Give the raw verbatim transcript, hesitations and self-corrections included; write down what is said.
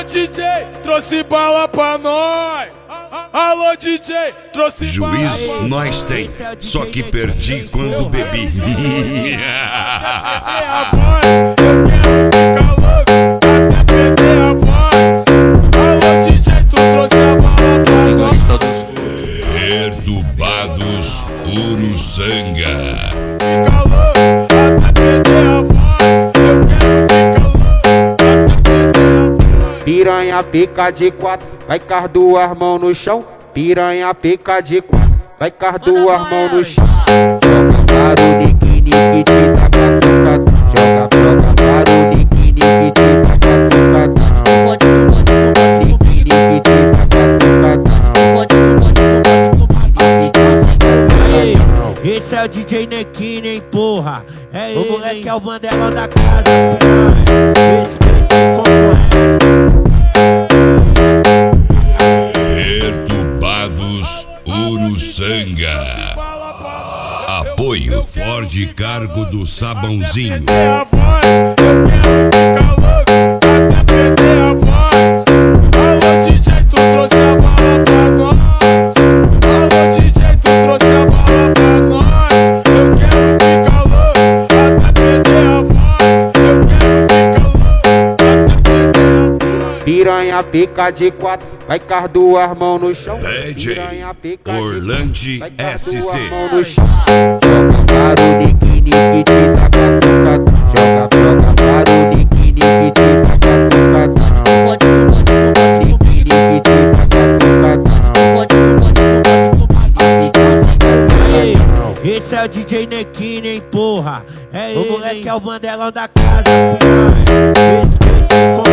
D J, trouxe bala pra nós. Alô D J, trouxe Juiz bala pra nós tem, só que perdi quando bebi. a voz, eu quero ficar louco até perder a voz. Alô D J, tu trouxe a bala pra nós. Perturbados, Uruçanga. Fica louco até perder a voz. Eu quero ficar louco até perder a voz. Piranha pica de quatro, vai com as duas mãos no chão. Piranha pica de quatro, vai com as duas mãos no chão. Joga para o nique, nique, te dá catucadão. Joga, joga para o nique, nique, te dá catucadão. Nique, nique, te dá catucadão. Esse é o D J Nequine, hein, porra. É o moleque é o bandelão da casa, esse que tem concorrência. Perturbados, Uruçanga. Apoio Ford Cargo do Sabãozinho. Perder a voz, eu quero ficar louco até perder a voz. Alô D J, tu trouxe a bala pra nós. Alô D J, tu trouxe a bala pra nós. Eu quero ficar louco até perder a voz. Eu quero ficar louco até perder a voz. Piranha pica de quatro, vai com as duas mãos no chão. D J Piranha pica de Orlandi quatro, vai com as duas S C. mãos no chão. Joga para o nique, nique, te dá catucadão. Joga, joga para o nique, nique, te dá catucadão. Nique, nique, te dá catucadão. Esse é o D J Nequine, hein, porra. É o moleque é o bandelão da casa, esse que tem